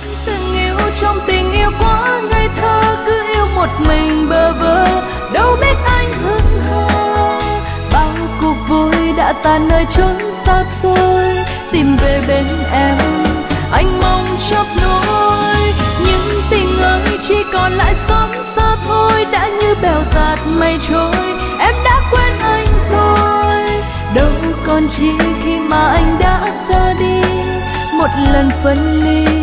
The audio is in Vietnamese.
Từng yêu trong tình yêu quá ngây thơ, cứ yêu một mình bơ vơ, đâu biết anh hững hờ. Bao cuộc vui đã tan nơi chốn xa xôi, tìm về bên em anh mong chớp nối. Những tình ơi chỉ còn lại xót xa thôi, đã như bèo dạt mây trôi, em đã quên anh rồi. Đâu còn chi khi mà anh đã ra đi, một lần phân ly